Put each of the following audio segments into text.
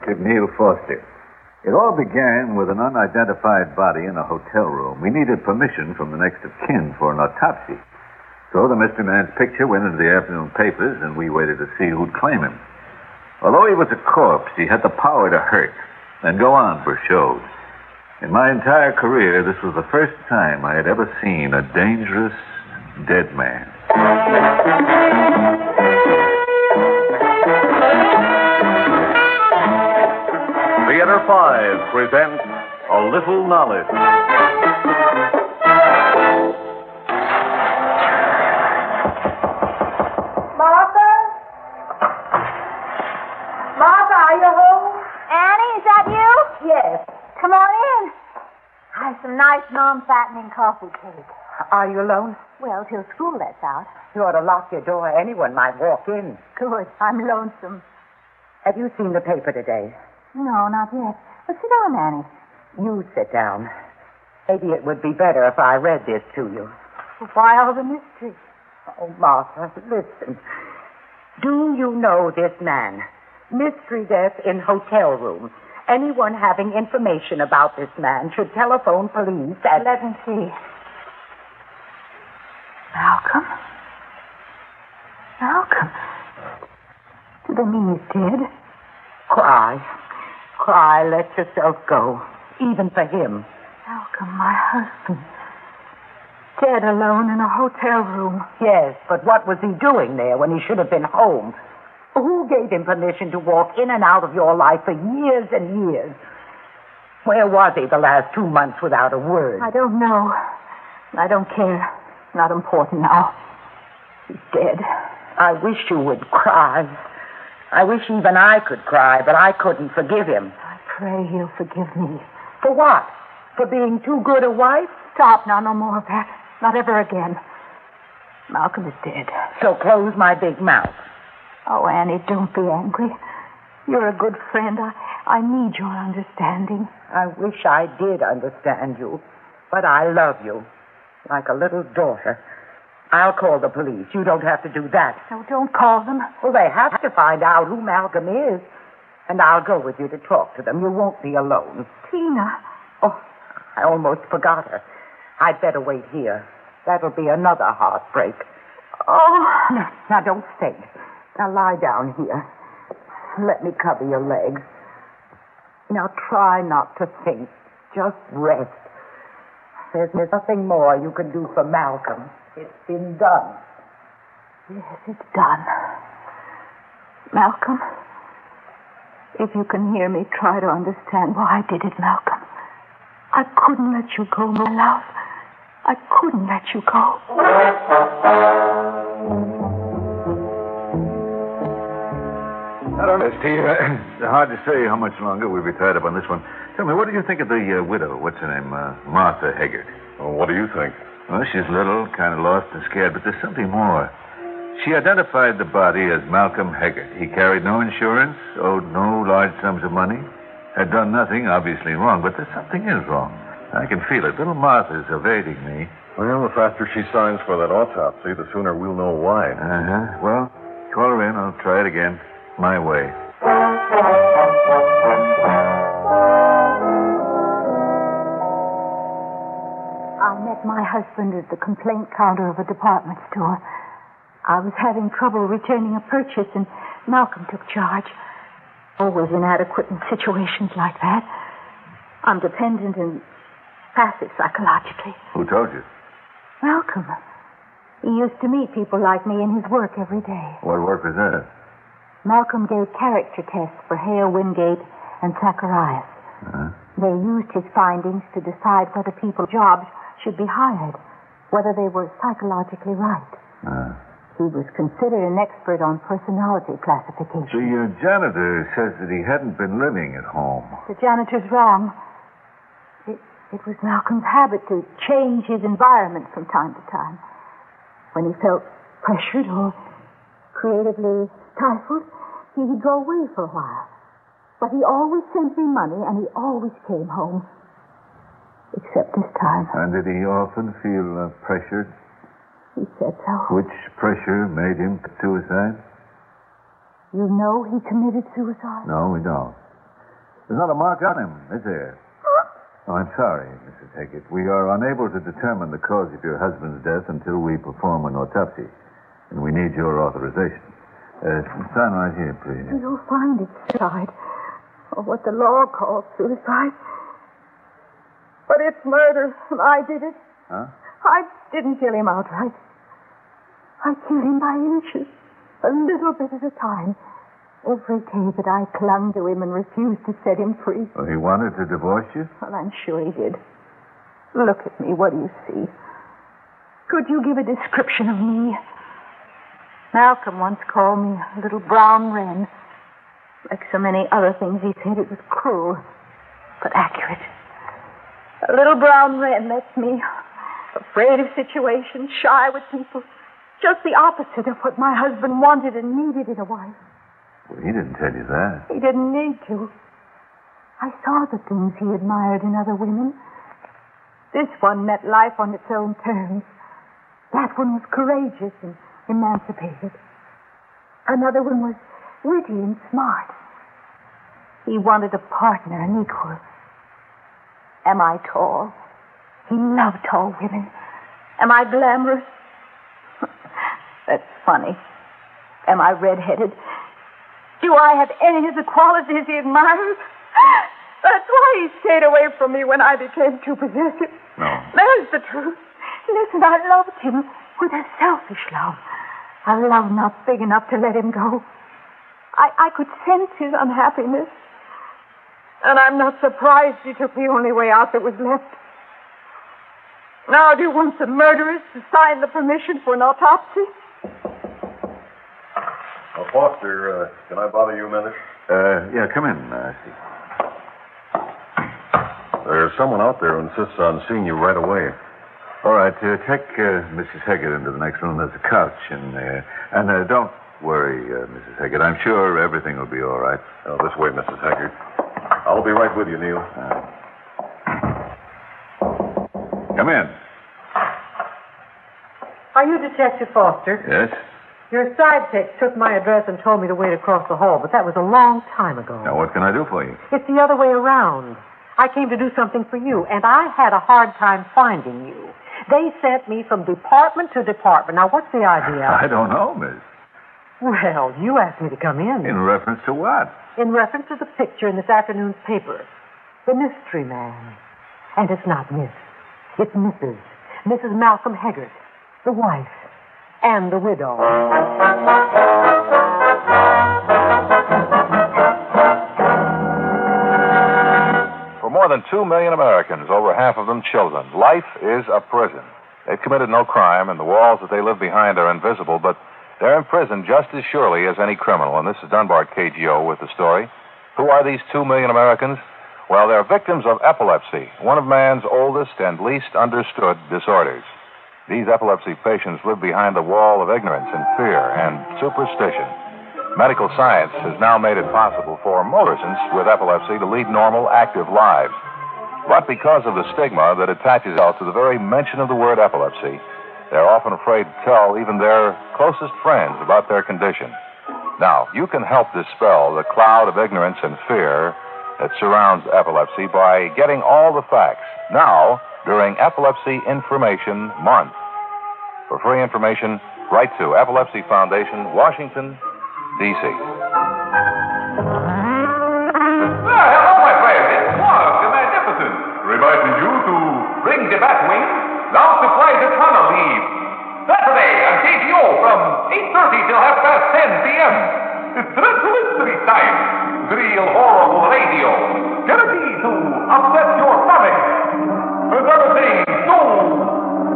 Detective Neil Foster. It all began with an unidentified body in a hotel room. We needed permission from the next of kin for an autopsy. So the mystery man's picture went into the afternoon papers, and we waited to see who'd claim him. Although he was a corpse, he had the power to hurt and go on for shows. In my entire career, this was the first time I had ever seen a dangerous, dead man. Theater 5 presents A Little Knowledge. Martha? Martha, are you home? Annie, is that you? Yes. Come on in. I have some nice non-fattening coffee cake. Are you alone? Well, till school lets out. You ought to lock your door. Anyone might walk in. Good. I'm lonesome. Have you seen the paper today? No, not yet. But sit down, Annie. You sit down. Maybe it would be better if I read this to you. Why all the mystery? Oh, Martha, listen. Do you know this man? Mystery death in hotel room. Anyone having information about this man should telephone police at... Let me see. Malcolm? Malcolm? Do they mean he's dead? Cry. Cry. Let yourself go. Even for him. Malcolm, my husband. Dead alone in a hotel room. Yes, but what was he doing there when he should have been home? Who gave him permission to walk in and out of your life for years and years? Where was he the last 2 months without a word? I don't know. I don't care. Not important now. He's dead. I wish you would cry. I wish even I could cry, but I couldn't forgive him. I pray he'll forgive me. For what? For being too good a wife? Stop now, no more of that. Not ever again. Malcolm is dead. So close my big mouth. Oh, Annie, don't be angry. You're a good friend. I need your understanding. I wish I did understand you, but I love you like a little daughter. I'll call the police. You don't have to do that. No, don't call them. Well, they have to find out who Malcolm is, and I'll go with you to talk to them. You won't be alone. Tina. Oh, I almost forgot her. I'd better wait here. That'll be another heartbreak. Oh. Now don't faint. Now lie down here. Let me cover your legs. Now try not to think. Just rest. There's nothing more you can do for Malcolm. It's been done. Yes, it's done. Malcolm, if you can hear me, try to understand why I did it, Malcolm. I couldn't let you go, my love. I couldn't let you go. I don't know, Steve. It's hard to say how much longer we'll be tied up on this one. Tell me, what do you think of the widow? What's her name? Martha Haggard. Well, what do you think? Well, she's little, kind of lost and scared, but there's something more. She identified the body as Malcolm Haggard. He carried no insurance, owed no large sums of money, had done nothing obviously wrong, but there's something is wrong. I can feel it. Little Martha's evading me. Well, the faster she signs for that autopsy, the sooner we'll know why. Uh-huh. Well, call her in. I'll try it again. My way. I met my husband at the complaint counter of a department store. I was having trouble returning a purchase, and Malcolm took charge. Always inadequate in situations like that. I'm dependent and passive psychologically. Who told you? Malcolm. He used to meet people like me in his work every day. What work was that? Malcolm gave character tests for Hale, Wingate, and Zacharias. Uh-huh. They used his findings to decide whether people's jobs should be hired, whether they were psychologically right. He was considered an expert on personality classification. The janitor says that he hadn't been living at home. The janitor's wrong. It was Malcolm's habit to change his environment from time to time. When he felt pressured or creatively stifled, he'd go away for a while. But he always sent me money, and he always came home. Except this time. And did he often feel pressured? He said so. Which pressure made him suicide? You know he committed suicide? No, we don't. There's not a mark on him, is there? Oh, I'm sorry, Mrs. Haggett. We are unable to determine the cause of your husband's death until we perform an autopsy. And we need your authorization. Sign right here, please. You'll find it suicide. Or what the law calls suicide. But it's murder, and I did it. Huh? I didn't kill him outright. I killed him by inches, a little bit at a time. Every day that I clung to him and refused to set him free. Well, he wanted to divorce you? Well, I'm sure he did. Look at me. What do you see? Could you give a description of me? Malcolm once called me a little brown wren. Like so many other things he said, it was cruel, but accurate. A little brown wren, that's me. Afraid of situations, shy with people. Just the opposite of what my husband wanted and needed in a wife. Well, he didn't tell you that. He didn't need to. I saw the things he admired in other women. This one met life on its own terms. That one was courageous and emancipated. Another one was witty and smart. He wanted a partner, an equal. Am I tall? He loved tall women. Am I glamorous? That's funny. Am I red-headed? Do I have any of the qualities he admires? That's why he stayed away from me when I became too possessive. No. There's the truth. Listen, I loved him with a selfish love. A love not big enough to let him go. I could sense his unhappiness. And I'm not surprised he took the only way out that was left. Now, do you want the murderers to sign the permission for an autopsy? Foster, can I bother you a minute? Yeah, come in, Steve. There's someone out there who insists on seeing you right away. All right, take Mrs. Haggett into the next room. There's a couch in there. And don't worry, Mrs. Haggett. I'm sure everything will be all right. Oh, this way, Mrs. Haggard. I'll be right with you, Neil. Come in. Are you Detective Foster? Yes? Your sidekick took my address and told me to wait across the hall, but that was a long time ago. Now, what can I do for you? It's the other way around. I came to do something for you, and I had a hard time finding you. They sent me from department to department. Now, what's the idea? I don't know, miss. Well, you asked me to come in. In reference to what? In reference to the picture in this afternoon's paper. The mystery man. And it's not Miss. It's Mrs. Mrs. Malcolm Haggard. The wife. And the widow. For more than 2 million Americans, over half of them children, life is a prison. They've committed no crime, and the walls that they live behind are invisible, but they're in prison just as surely as any criminal. And this is Dunbar KGO with the story. Who are these 2 million Americans? Well, they're victims of epilepsy, one of man's oldest and least understood disorders. These epilepsy patients live behind the wall of ignorance and fear and superstition. Medical science has now made it possible for most persons with epilepsy to lead normal, active lives. But because of the stigma that attaches itself to the very mention of the word epilepsy, they're often afraid to tell even their closest friends about their condition. Now, you can help dispel the cloud of ignorance and fear that surrounds epilepsy by getting all the facts now during Epilepsy Information Month. For free information, write to Epilepsy Foundation, Washington, D.C. Hello, my friend. It's Quark, the Magnificent, reminding you to bring the Batwing down to fly the tunnel leave. Saturday on KGO from 8:30 till 10:30 p.m. It's Dreadful Mystery Time. Real horrible radio. Guaranteed to upset your stomach. And everything so.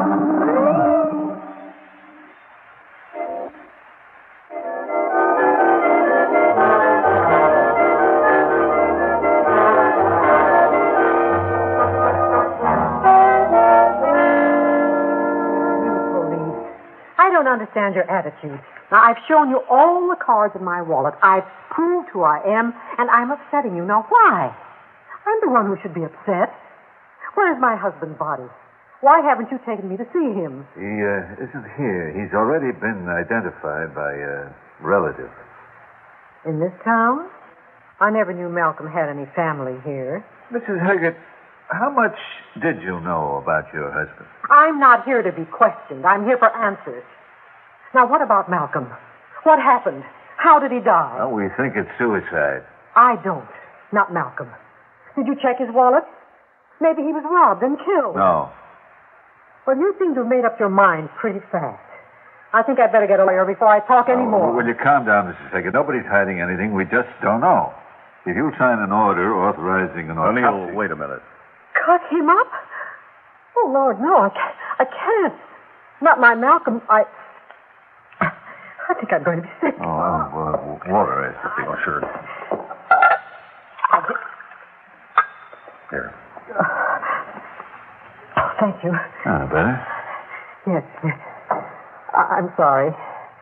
Understand your attitude. Now, I've shown you all the cards in my wallet. I've proved who I am, and I'm upsetting you. Now, why? I'm the one who should be upset. Where's my husband's body? Why haven't you taken me to see him? He isn't here. He's already been identified by a relative. In this town? I never knew Malcolm had any family here. Mrs. Haggett, how much did you know about your husband? I'm not here to be questioned. I'm here for answers. Now, what about Malcolm? What happened? How did he die? Well, we think it's suicide. I don't. Not Malcolm. Did you check his wallet? Maybe he was robbed and killed. No. Well, you seem to have made up your mind pretty fast. I think I'd better get a lawyer before I talk any more. Will you calm down, Mrs. Haggett? Nobody's hiding anything. We just don't know. If you sign an order authorizing an autopsy... O'Neill, wait a minute. Cut him up? Oh, Lord, no, I can't. Not my Malcolm. I think I'm going to be sick. Water is the thing. Oh, sure. Here. Thank you. Better? Yes. I'm sorry.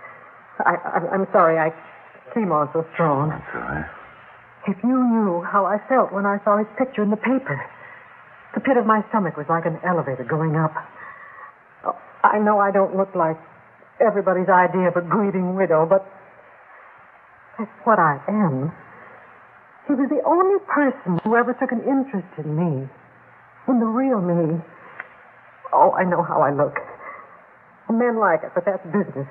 I'm sorry I came on so strong. That's all right. If you knew how I felt when I saw his picture in the paper. The pit of my stomach was like an elevator going up. Oh, I know I don't look like everybody's idea of a grieving widow, but that's what I am. He was the only person who ever took an interest in me, in the real me. Oh, I know how I look. Men like it, but that's business.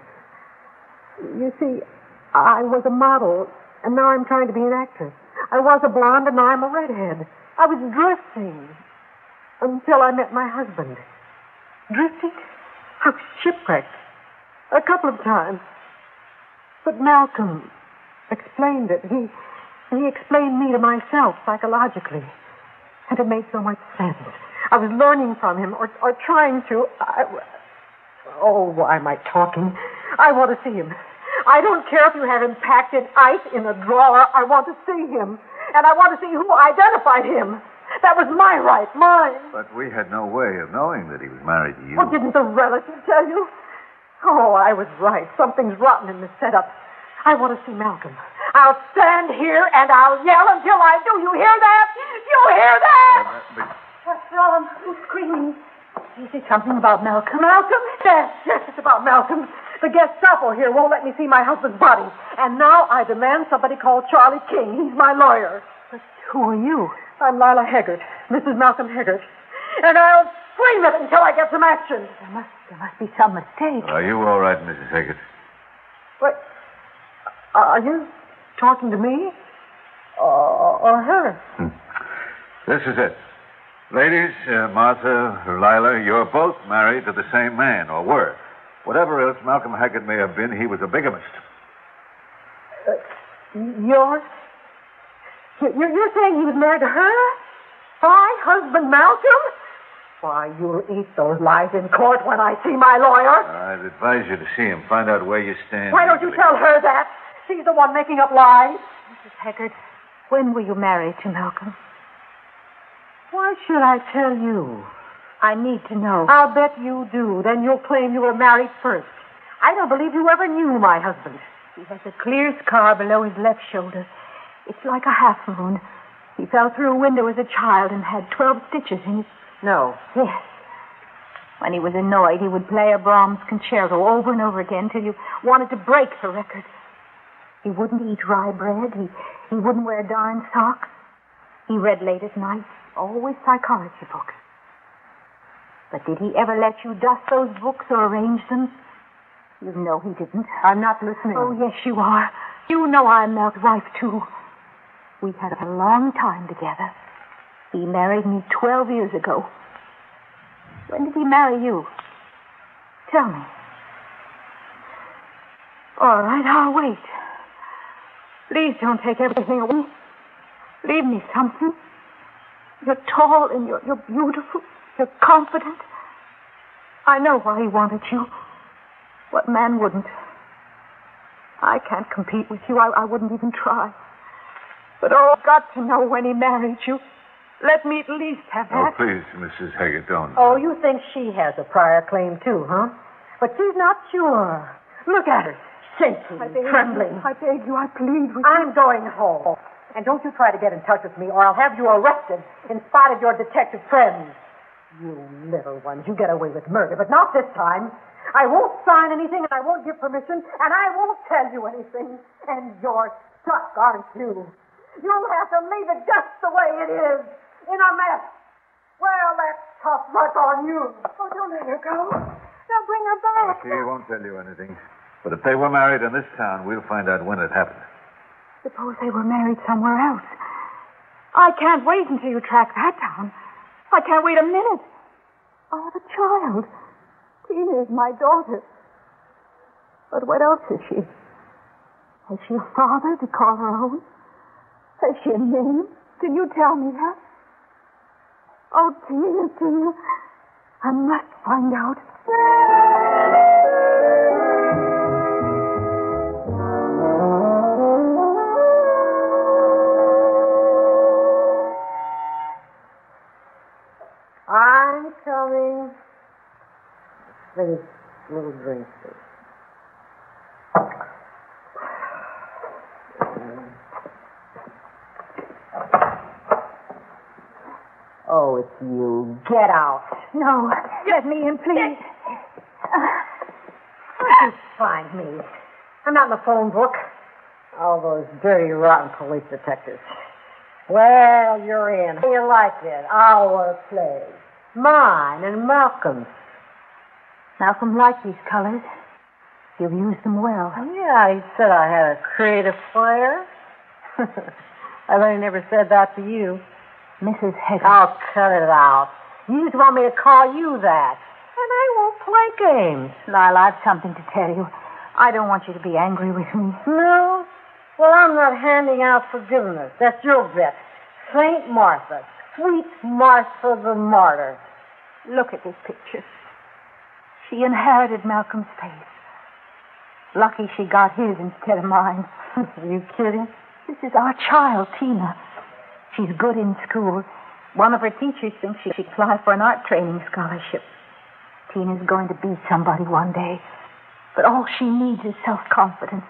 You see, I was a model, and now I'm trying to be an actress. I was a blonde, and now I'm a redhead. I was drifting until I met my husband. Drifting? I was shipwrecked a couple of times. But Malcolm explained it. He explained me to myself psychologically. And it made so much sense. I was learning from him, or trying to. Oh, why am I talking? I want to see him. I don't care if you have him packed in ice in a drawer. I want to see him. And I want to see who identified him. That was my right, mine. But we had no way of knowing that he was married to you. Well, didn't the relative tell you? Oh, I was right. Something's rotten in the setup. I want to see Malcolm. I'll stand here and I'll yell until I do. You hear that? You hear that? What's wrong? Who's screaming? Is it something about Malcolm? Malcolm? Yes, it's about Malcolm. The Gestapo here won't let me see my husband's body. And now I demand somebody call Charlie King. He's my lawyer. But who are you? I'm Lila Haggart, Mrs. Malcolm Haggart. And I'll scream it until I get some action. There must be some mistake. Are you all right, Mrs. Haggart? What? Are you talking to me? Or her? This is it. Ladies, Martha, Lila, you're both married to the same man, or were. Whatever else Malcolm Haggart may have been, he was a bigamist. You're saying he was married to her? My husband, Malcolm? Why, you'll eat those lies in court when I see my lawyer. I'd advise you to see him. Find out where you stand. Why don't you tell her that? She's the one making up lies. Mrs. Haggart, when were you married to Malcolm? Why should I tell you? I need to know. I'll bet you do. Then you'll claim you were married first. I don't believe you ever knew my husband. He has a clear scar below his left shoulder. It's like a half moon. He fell through a window as a child and had 12 stitches in his... No. Yes. When he was annoyed, he would play a Brahms concerto over and over again till you wanted to break the record. He wouldn't eat rye bread. He wouldn't wear darn socks. He read late at night, always psychology books. But did he ever let you dust those books or arrange them? You know he didn't. I'm not listening. Oh, yes, you are. You know I'm Mel's wife, too. We had a long time together. He married me 12 years ago. When did he marry you? Tell me. All right, I'll wait. Please don't take everything away. Leave me something. You're tall and you're beautiful. You're confident. I know why he wanted you. What man wouldn't? I can't compete with you. I wouldn't even try. But I've got to know when he married you. Let me at least have Oh, that. please, Mrs. Haggart, don't. Oh, you think she has a prior claim, too, huh? But she's not sure. Look at her. Shaking, trembling. I beg you, I plead with you. I'm going home. And don't you try to get in touch with me, or I'll have you arrested in spite of your detective friends. You little ones, you get away with murder, but not this time. I won't sign anything, and I won't give permission, and I won't tell you anything. And you're stuck, aren't you? You'll have to leave it just the way it is, in a mess. Well, that's tough luck on you. Oh, don't let her go. Now bring her back. She won't tell you anything. But if they were married in this town, we'll find out when it happened. Suppose they were married somewhere else. I can't wait until you track that down. I can't wait a minute. I have a child. Tina is my daughter. But what else is she? Has she a father to call her own? Has she a name? Can you tell me that? Oh, Tina, I must find out. I'm coming. Finish a little drink, please. Oh, it's you. Get out. No, let me in, please. Where'd you find me? I'm not in the phone book. All those dirty, rotten police detectives. Well, you're in. How do you like it? Our play. Mine and Malcolm's. Malcolm liked these colors. He'll use them well. Yeah, he said I had a creative flair. I bet he never said that to you. Mrs. Heather. Oh, cut it out. You just want me to call you that. And I won't play games. Lila, I've something to tell you. I don't want you to be angry with me. No? Well, I'm not handing out forgiveness. That's your bet. St. Martha. Sweet Martha the martyr. Look at this picture. She inherited Malcolm's face. Lucky she got his instead of mine. Are you kidding? This is our child, Tina. She's good in school. One of her teachers thinks she should apply for an art training scholarship. Tina's going to be somebody one day. But all she needs is self-confidence.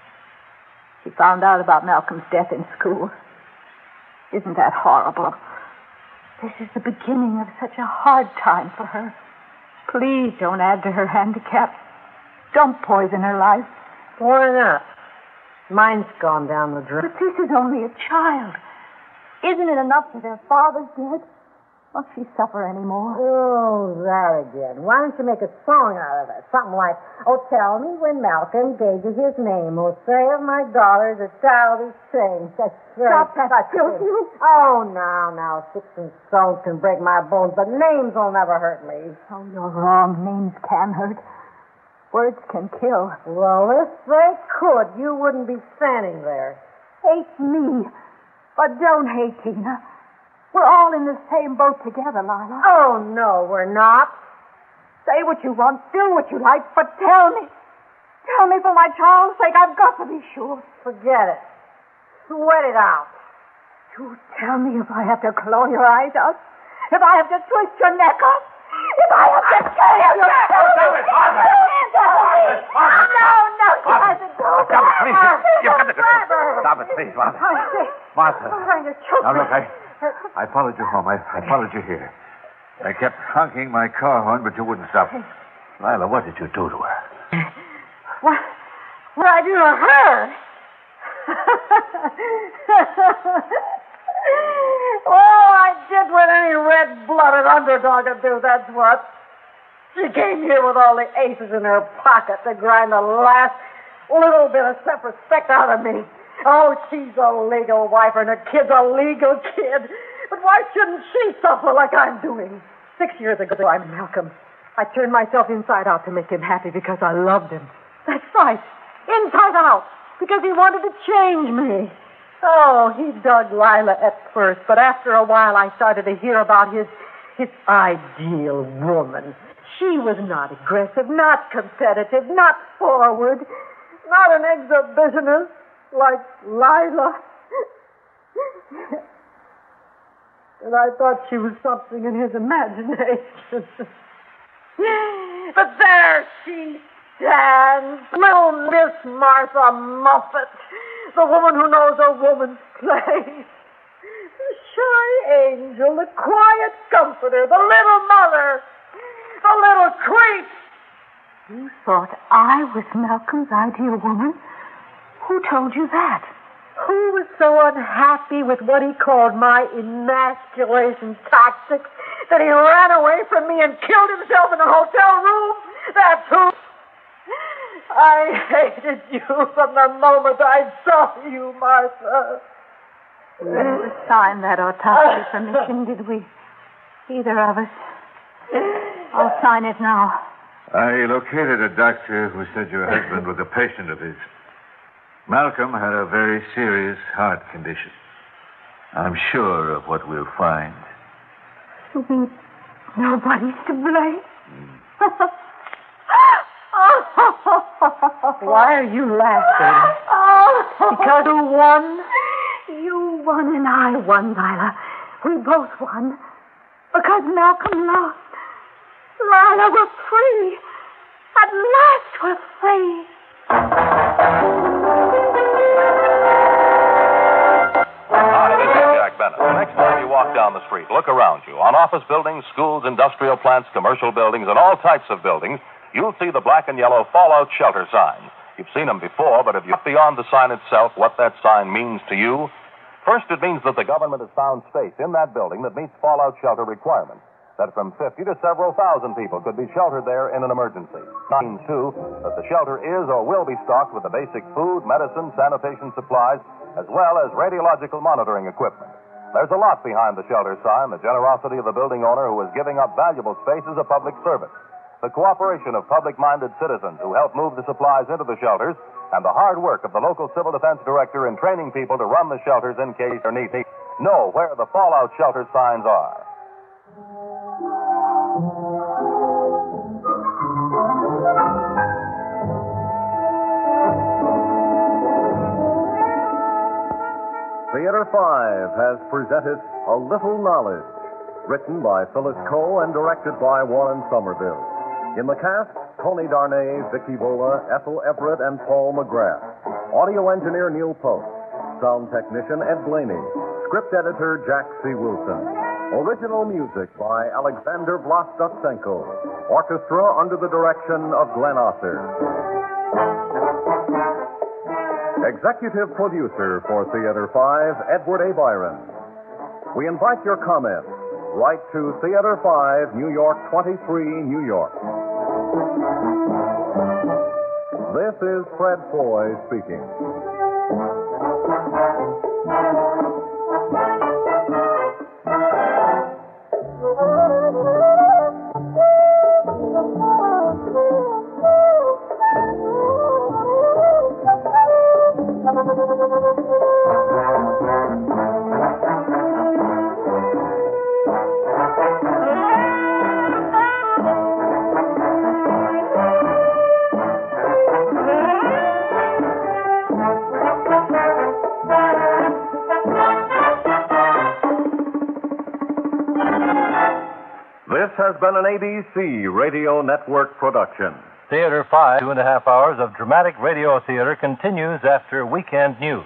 She found out about Malcolm's death in school. Isn't that horrible? This is the beginning of such a hard time for her. Please don't add to her handicap. Don't poison her life. Why not? Mine's gone down the drain. But this is only a child. Isn't it enough that her father's dead? Must she suffer anymore? Oh, that again. Why don't you make a song out of it? Something like, oh, tell me when Malcolm gave you his name. Oh, say of my daughter's a childish change. That's very Stop that, touching. Oh, now, sticks and stones can break my bones, but names will never hurt me. Oh, you're wrong. Names can hurt. Words can kill. Well, if they could, you wouldn't be standing there. Hate me. But don't hate Tina. We're all in the same boat together, Lila. Oh, no, we're not. Say what you want, do what you like, but tell me. Tell me for my child's sake. I've got to be sure. Forget it. Sweat it out. You tell me if I have to claw your eyes out, if I have to twist your neck off, if I have to tear your Stop it, Martha! No, she hasn't. Stop it, please. You've got to stop it, please, Martha. Martha. Now, look, I followed you home. I followed you here. I kept honking my car horn, but you wouldn't stop. Lila, what did you do to her? What did I do to her? Oh, I did what any red-blooded underdog would do, that's what. She came here with all the aces in her pocket to grind the last little bit of self-respect out of me. Oh, she's a legal wife and her kid's a legal kid. But why shouldn't she suffer like I'm doing? 6 years ago, I met Malcolm. I turned myself inside out to make him happy because I loved him. That's right. Inside out. Because he wanted to change me. Oh, he dug Lila at first, but after a while I started to hear about his ideal woman. She was not aggressive, not competitive, not forward, not an exhibitionist like Lila. And I thought she was something in his imagination. But there she stands, little Miss Martha Muffet, the woman who knows a woman's place. The shy angel, the quiet comforter, the little mother, the little creep. You thought I was Malcolm's ideal woman? Who told you that? Who was so unhappy with what he called my emasculation tactics that he ran away from me and killed himself in a hotel room? That's who. I hated you from the moment I saw you, Martha. We never signed that autopsy permission, did we? Either of us. I'll sign it now. I located a doctor who said your husband was a patient of his. Malcolm had a very serious heart condition. I'm sure of what we'll find. You mean nobody's to blame? Why are you laughing? Because you won? You won and I won, Lila. We both won. Because Malcolm lost. Lila, we're free. At last we're free. Hi, this is Jack Bennett. The next time you walk down the street, look around you. On office buildings, schools, industrial plants, commercial buildings, and all types of buildings, you'll see the black and yellow fallout shelter signs. You've seen them before, but if you look beyond the sign itself, what that sign means to you, first, it means that the government has found space in that building that meets fallout shelter requirements, that from 50 to several thousand people could be sheltered there in an emergency. It means, too, that the shelter is or will be stocked with the basic food, medicine, sanitation supplies, as well as radiological monitoring equipment. There's a lot behind the shelter sign, the generosity of the building owner who is giving up valuable space as a public service, the cooperation of public-minded citizens who help move the supplies into the shelters, and the hard work of the local civil defense director in training people to run the shelters in case they're needed. Know where the fallout shelter signs are. Theater 5 has presented A Little Knowledge, written by Phyllis Coe and directed by Warren Somerville. In the cast, Tony Darnay, Vicky Vola, Ethel Everett, and Paul McGrath. Audio engineer Neil Post. Sound technician Ed Blaney. Script editor Jack C. Wilson. Original music by Alexander Vlastotsenko. Orchestra under the direction of Glenn Osser. Executive producer for Theater 5, Edward A. Byron. We invite your comments. Write to Theater 5, New York 23, New York. This is Fred Foy speaking. This has been an ABC Radio Network production. Theater 5, 2.5 hours of dramatic radio theater continues after weekend news.